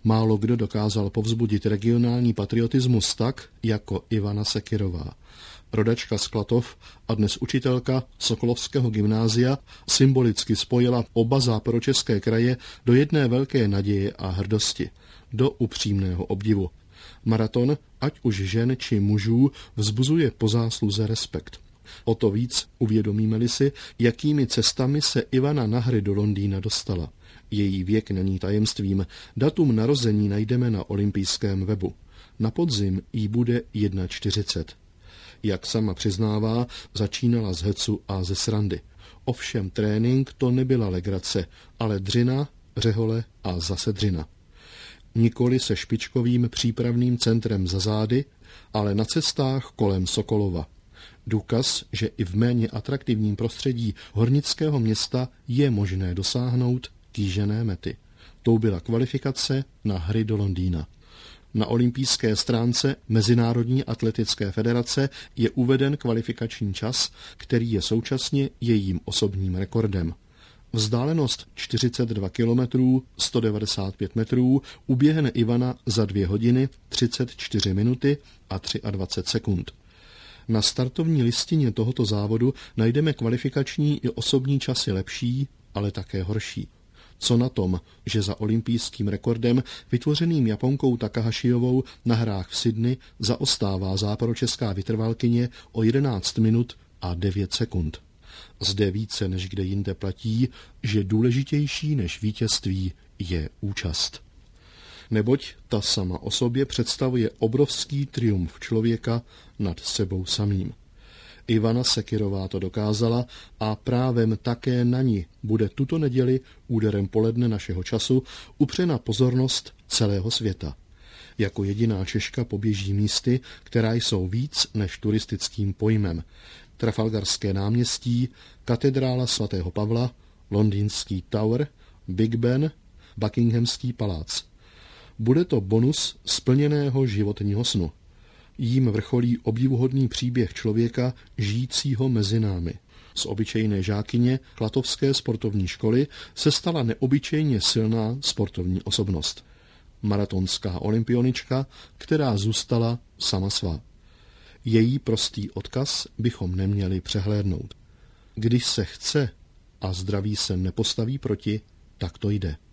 Málo kdo dokázal povzbudit regionální patriotismus tak, jako Ivana Sekyrová. Rodačka z Klatov a dnes učitelka Sokolovského gymnázia symbolicky spojila oba západočeské kraje do jedné velké naděje a hrdosti, do upřímného obdivu. Maraton, ať už žen či mužů, vzbuzuje po zásluze respekt. O to víc uvědomíme-li si, jakými cestami se Ivana na hry do Londýna dostala. Její věk není tajemstvím, datum narození najdeme na olympijském webu. Na podzim jí bude 41. Jak sama přiznává, začínala z hecu a ze srandy. Ovšem trénink to nebyla legrace, ale dřina, řehole a zase dřina. Nikoli se špičkovým přípravným centrem za zády, ale na cestách kolem Sokolova. Důkaz, že i v méně atraktivním prostředí hornického města je možné dosáhnout kýžené mety. Tou byla kvalifikace na hry do Londýna. Na olympijské stránce Mezinárodní atletické federace je uveden kvalifikační čas, který je současně jejím osobním rekordem. Vzdálenost 42 km 195 metrů uběhne Ivana za 2 hodiny 34 minuty a 23 sekund. Na startovní listině tohoto závodu najdeme kvalifikační i osobní časy lepší, ale také horší. Co na tom, že za olympijským rekordem vytvořeným Japonkou Takahashiovou na hrách v Sydney zaostává západočeská vytrvalkyně o 11 minut a 9 sekund. Zde více než kde jinde platí, že důležitější než vítězství je účast. Neboť ta sama o sobě představuje obrovský triumf člověka nad sebou samým. Ivana Sekyrová to dokázala a právem také na ní bude tuto neděli úderem poledne našeho času upřena pozornost celého světa. Jako jediná Češka poběží místy, která jsou víc než turistickým pojmem. Trafalgarské náměstí, katedrála svatého Pavla, londýnský Tower, Big Ben, Buckinghamský palác. Bude to bonus splněného životního snu. Jím vrcholí obdivuhodný příběh člověka žijícího mezi námi. Z obyčejné žákyně Klatovské sportovní školy se stala neobyčejně silná sportovní osobnost. Maratonská olympionička, která zůstala sama svá. Její prostý odkaz bychom neměli přehlédnout. Když se chce a zdraví se nepostaví proti, tak to jde.